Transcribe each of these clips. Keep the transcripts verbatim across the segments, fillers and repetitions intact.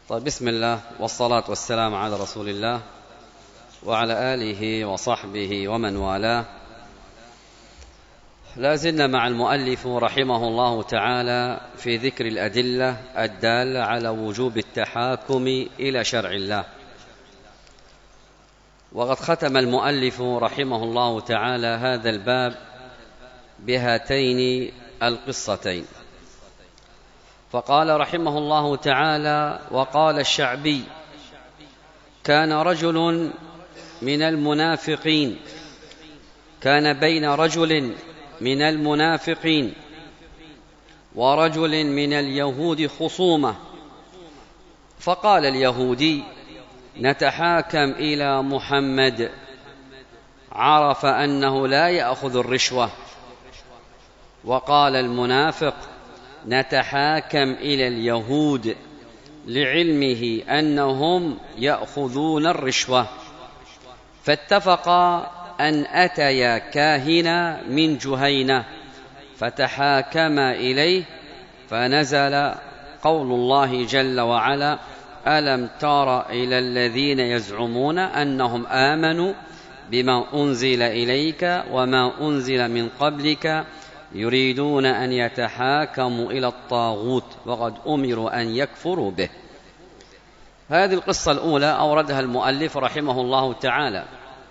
طيب، بسم الله والصلاة والسلام على رسول الله وعلى آله وصحبه ومن والاه. لا زلنا مع المؤلف رحمه الله تعالى في ذكر الأدلة الدالة على وجوب التحاكم إلى شرع الله. وقد ختم المؤلف رحمه الله تعالى هذا الباب بهاتين القصتين، فقال رحمه الله تعالى: وقال الشعبي: كان رجل من المنافقين كان بين رجل من المنافقين ورجل من اليهود خصومة، فقال اليهودي: نتحاكم إلى محمد. عرف أنه لا يأخذ الرشوة. وقال المنافق: نتحاكم إلى اليهود، لعلمه أنهم يأخذون الرشوة. فاتفقا أن أتيا كاهنا من جهينة فتحاكما إليه، فنزل قول الله جل وعلا: ألم تر إلى الذين يزعمون أنهم آمنوا بما أنزل إليك وما أنزل من قبلك يريدون أن يتحاكموا إلى الطاغوت وقد أمروا أن يكفروا به. هذه القصة الأولى أوردها المؤلف رحمه الله تعالى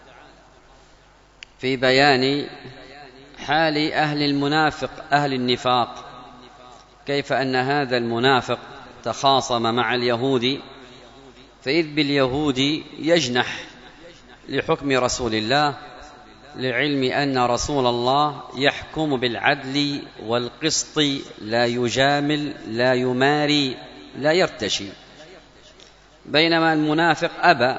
في بيان حال أهل المنافق أهل النفاق، كيف أن هذا المنافق تخاصم مع اليهود، فإذ باليهود يجنح لحكم رسول الله، لعلم أن رسول الله يحكم بالعدل والقسط، لا يجامل لا يماري لا يرتشي، بينما المنافق أبى،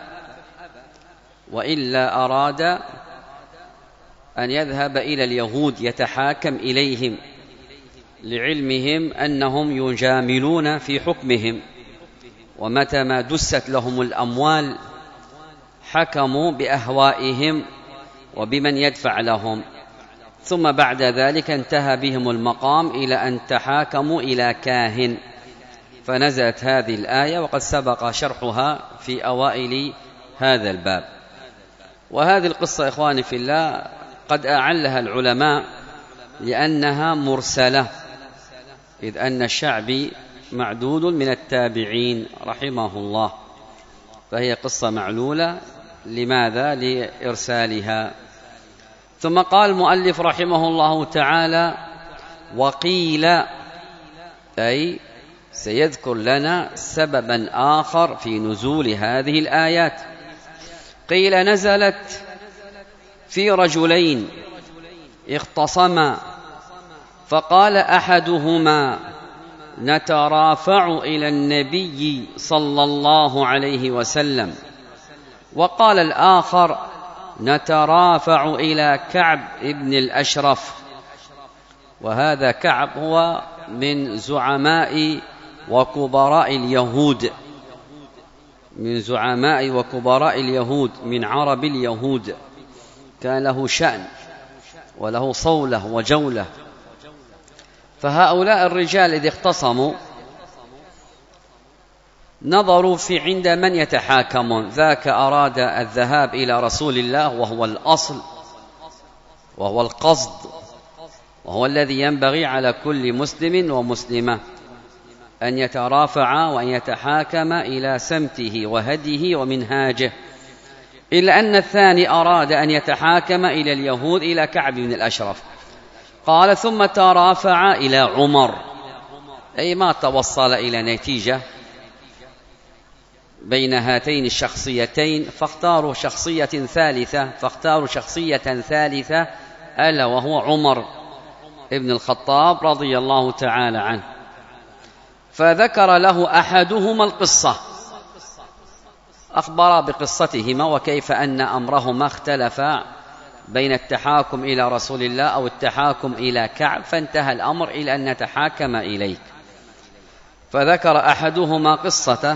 وإلا أراد أن يذهب إلى اليهود يتحاكم إليهم، لعلمهم أنهم يجاملون في حكمهم، ومتى ما دست لهم الأموال حكموا بأهوائهم وبمن يدفع لهم. ثم بعد ذلك انتهى بهم المقام إلى أن تحاكموا إلى كاهن، فنزلت هذه الآية وقد سبق شرحها في أوائل هذا الباب. وهذه القصة إخواني في الله قد أعلها العلماء لأنها مرسلة، إذ أن الشعبي معدود من التابعين رحمه الله، فهي قصة معلولة. لماذا؟ لإرسالها. ثم قال المؤلف رحمه الله تعالى: وقيل، أي سيذكر لنا سببا آخر في نزول هذه الآيات. قيل نزلت في رجلين اختصما، فقال أحدهما: نترافع إلى النبي صلى الله عليه وسلم، وقال الآخر: نترافع إلى كعب ابن الأشرف. وهذا كعب هو من زعماء وكبراء اليهود، من زعماء وكبراء اليهود، من عرب اليهود، كان له شأن وله صولة وجولة. فهؤلاء الرجال إذ اختصموا نظروا في عند من يتحاكمون، ذاك أراد الذهاب إلى رسول الله وهو الأصل وهو القصد وهو الذي ينبغي على كل مسلم ومسلمة أن يترافع وأن يتحاكم إلى سمته وهديه ومنهاجه، إلا أن الثاني أراد أن يتحاكم إلى اليهود إلى كعب بن الأشرف. قال: ثم ترافع إلى عمر، أي ما توصل إلى نتيجة بين هاتين الشخصيتين، فاختاروا شخصية ثالثة فاختاروا شخصية ثالثة ألا وهو عمر ابن الخطاب رضي الله تعالى عنه. فذكر له أحدهما القصة، أخبر بقصتهما وكيف أن أمرهما اختلف بين التحاكم إلى رسول الله أو التحاكم إلى كعب، فانتهى الأمر إلى أن نتحاكم إليك. فذكر أحدهما قصته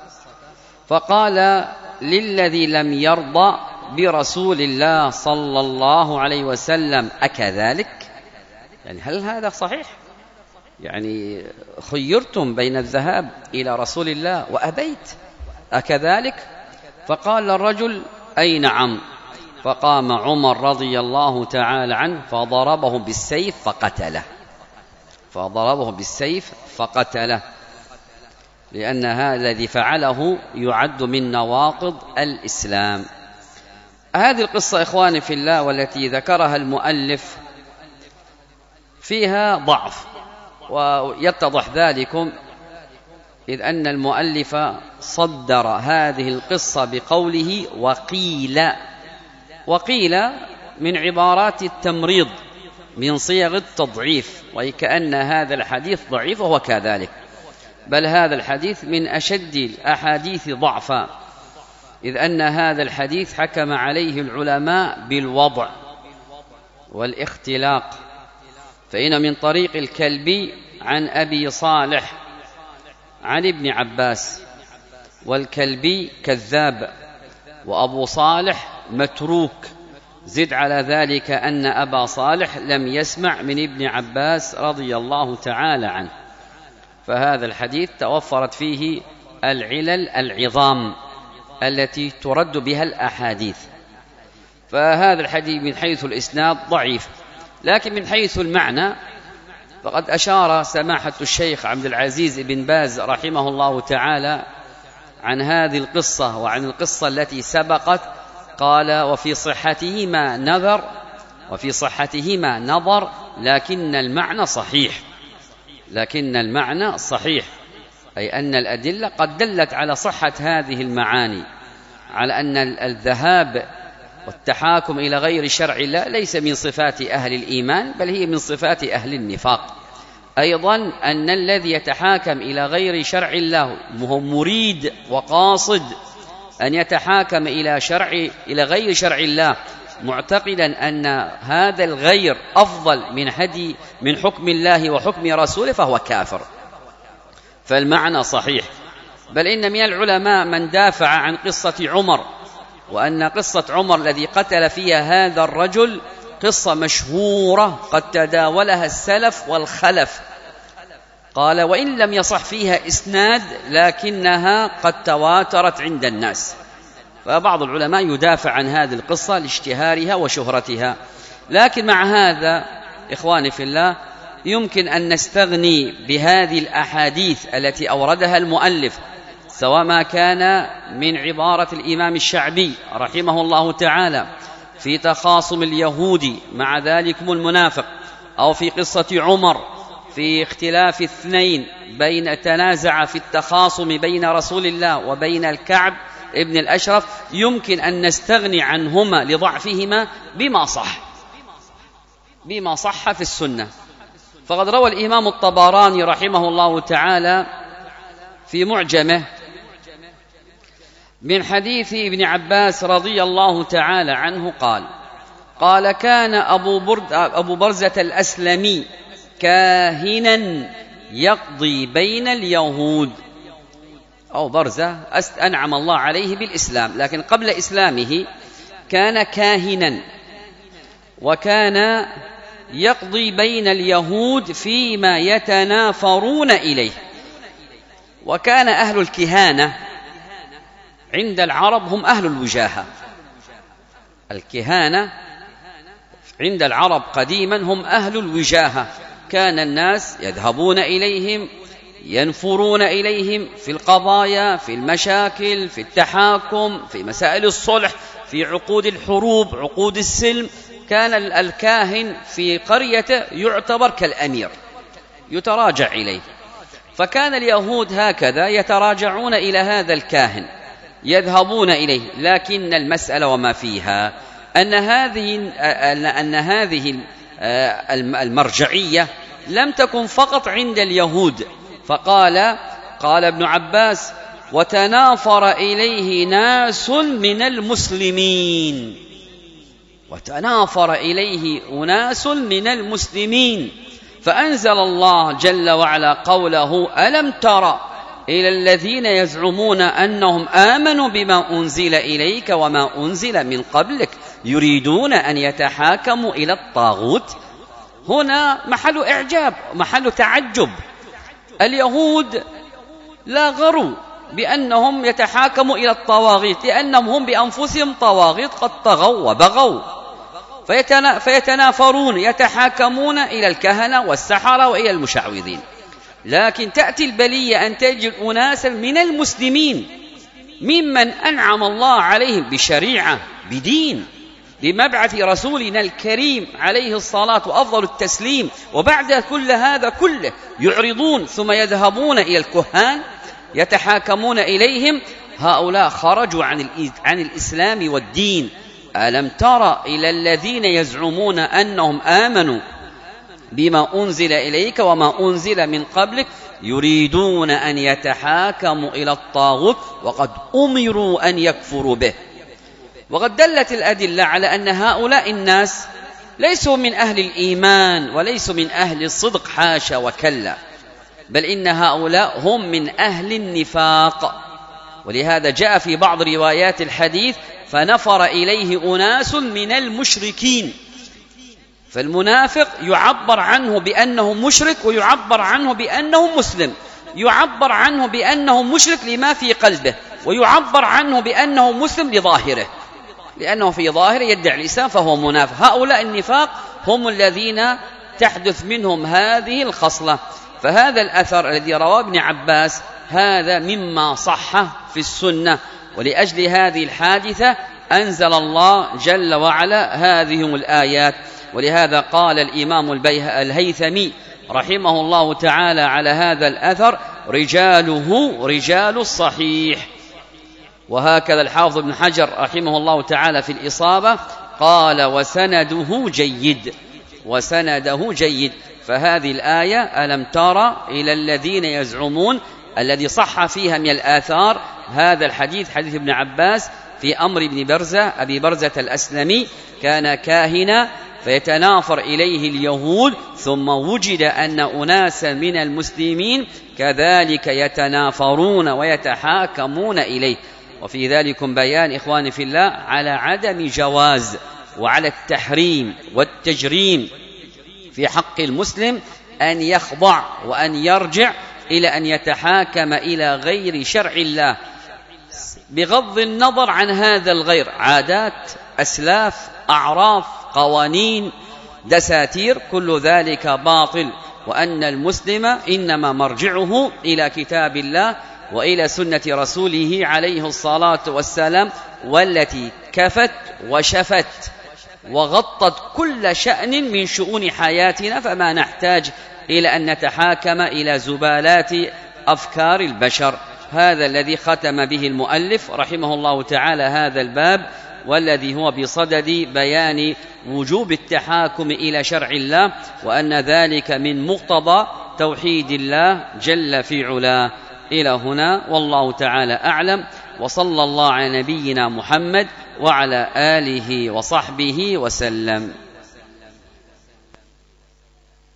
فقال للذي لم يرضى برسول الله صلى الله عليه وسلم: أكذلك؟ يعني هل هذا صحيح؟ يعني خيرتم بين الذهاب إلى رسول الله وأبيت، أكذلك؟ فقال الرجل: أي نعم. فقام عمر رضي الله تعالى عنه فضربه بالسيف فقتله فضربه بالسيف فقتله لأن هذا الذي فعله يعد من نواقض الإسلام. هذه القصة إخواني في الله والتي ذكرها المؤلف فيها ضعف، ويتضح ذلكم إذ أن المؤلف صدر هذه القصة بقوله وقيل. وقيل من عبارات التمريض من صيغ التضعيف، وكأن هذا الحديث ضعيف وهو كذلك، بل هذا الحديث من أشد الأحاديث ضعفا، إذ أن هذا الحديث حكم عليه العلماء بالوضع والاختلاق. فإن من طريق الكلبي عن أبي صالح عن ابن عباس، والكلبي كذاب وأبو صالح متروك، زد على ذلك أن أبا صالح لم يسمع من ابن عباس رضي الله تعالى عنه، فهذا الحديث توفرت فيه العلل العظام التي ترد بها الأحاديث. فهذا الحديث من حيث الإسناد ضعيف، لكن من حيث المعنى فقد أشار سماحة الشيخ عبد العزيز بن باز رحمه الله تعالى عن هذه القصة وعن القصة التي سبقت، قال: وفي صحتهما نظر وفي صحتهما نظر لكن المعنى صحيح لكن المعنى صحيح أي أن الأدلة قد دلت على صحة هذه المعاني، على أن الذهاب والتحاكم إلى غير شرع الله ليس من صفات أهل الإيمان، بل هي من صفات أهل النفاق. أيضا أن الذي يتحاكم إلى غير شرع الله هو مريد وقاصد أن يتحاكم إلى شرع إلى غير شرع الله، معتقدا أن هذا الغير أفضل من هدي من حكم الله وحكم رسوله، فهو كافر. فالمعنى صحيح، بل إن من العلماء من دافع عن قصة عمر، وأن قصة عمر الذي قتل فيها هذا الرجل قصة مشهورة قد تداولها السلف والخلف، قال: وإن لم يصح فيها إسناد لكنها قد تواترت عند الناس. فبعض العلماء يدافع عن هذه القصة لاشتهارها وشهرتها. لكن مع هذا إخواني في الله يمكن أن نستغني بهذه الأحاديث التي أوردها المؤلف، سواء ما كان من عبارة الإمام الشعبي رحمه الله تعالى في تخاصم اليهود مع ذلكم المنافق، أو في قصة عمر في اختلاف اثنين بين تنازع في التخاصم بين رسول الله وبين الكعب ابن الأشرف، يمكن أن نستغني عنهما لضعفهما بما صح بما صح في السنة. فقد روى الإمام الطبراني رحمه الله تعالى في معجمه من حديث ابن عباس رضي الله تعالى عنه قال: قال: كان أبو, برد أبو برزة الأسلمي كاهنا يقضي بين اليهود. أو برزة أنعم الله عليه بالإسلام، لكن قبل إسلامه كان كاهنا، وكان يقضي بين اليهود فيما يتنافرون إليه. وكان أهل الكهانة عند العرب هم أهل الوجاهة. الكهانة عند العرب قديما هم أهل الوجاهة، كان الناس يذهبون إليهم ينفرون إليهم في القضايا، في المشاكل، في التحاكم، في مسائل الصلح، في عقود الحروب، عقود السلم. كان الكاهن في قريته يعتبر كالأمير يتراجع إليه. فكان اليهود هكذا يتراجعون إلى هذا الكاهن، يذهبون إليه. لكن المسألة وما فيها أن هذه أن هذه المرجعية لم تكن فقط عند اليهود. فقال قال ابن عباس: وتنافر إليه ناس من المسلمين وتنافر إليه أناس من المسلمين فأنزل الله جل وعلا قوله: ألم تر إلى الذين يزعمون أنهم آمنوا بما أنزل إليك وما أنزل من قبلك يريدون أن يتحاكموا إلى الطاغوت. هنا محل إعجاب، محل تعجب. اليهود لا غروا بأنهم يتحاكموا إلى الطواغيت، لأنهم هم بأنفسهم طواغيت قد طغوا وبغوا، فيتنافرون يتحاكمون إلى الكهنة والسحرة وإلى المشعوذين. لكن تأتي البلية أن تجد أناسا من المسلمين ممن أنعم الله عليهم بشريعة، بدين، بمبعث رسولنا الكريم عليه الصلاة وأفضل التسليم، وبعد كل هذا كله يعرضون ثم يذهبون إلى الكهان يتحاكمون إليهم. هؤلاء خرجوا عن عن الإسلام والدين. ألم تر إلى الذين يزعمون أنهم آمنوا بما أنزل إليك وما أنزل من قبلك يريدون أن يتحاكموا إلى الطاغوت وقد أمروا أن يكفروا به. وقد دلت الأدلة على أن هؤلاء الناس ليسوا من أهل الإيمان وليسوا من أهل الصدق، حاشا وكلا، بل إن هؤلاء هم من أهل النفاق. ولهذا جاء في بعض روايات الحديث فنفر إليه أناس من المشركين. فالمنافق يعبر عنه بأنه مشرك ويعبر عنه بأنه مسلم، يعبر عنه بأنه مشرك لما في قلبه، ويعبر عنه بأنه مسلم لظاهره، لأنه في ظاهره يدعي الإسلام فهو منافق. هؤلاء النفاق هم الذين تحدث منهم هذه الخصلة. فهذا الأثر الذي رواه ابن عباس هذا مما صح في السنة، ولأجل هذه الحادثة أنزل الله جل وعلا هذه الآيات. ولهذا قال الإمام الهيثمي رحمه الله تعالى على هذا الأثر رجاله رجال الصحيح. وهكذا الحافظ ابن حجر رحمه الله تعالى في الإصابة قال وسنده جيد، وسنده جيد. فهذه الآية ألم تر إلى الذين يزعمون الذي صح فيها من الآثار هذا الحديث، حديث ابن عباس في أمر ابن برزة أبي برزة الأسلمي، كان كاهنا فيتنافر إليه اليهود، ثم وجد أن أناسا من المسلمين كذلك يتنافرون ويتحاكمون إليه. وفي ذلك بيان إخواني في الله على عدم جواز وعلى التحريم والتجريم في حق المسلم أن يخضع وأن يرجع إلى أن يتحاكم إلى غير شرع الله، بغض النظر عن هذا الغير، عادات، أسلاف، أعراف، قوانين، دساتير، كل ذلك باطل. وأن المسلم إنما مرجعه إلى كتاب الله وإلى سنة رسوله عليه الصلاة والسلام، والتي كفت وشفت وغطت كل شأن من شؤون حياتنا، فما نحتاج إلى أن نتحاكم إلى زبالات أفكار البشر. هذا الذي ختم به المؤلف رحمه الله تعالى هذا الباب، والذي هو بصدد بيان وجوب التحاكم إلى شرع الله، وأن ذلك من مقتضى توحيد الله جل في علاه. إلى هنا والله تعالى أعلم، وصلى الله على نبينا محمد وعلى آله وصحبه وسلم.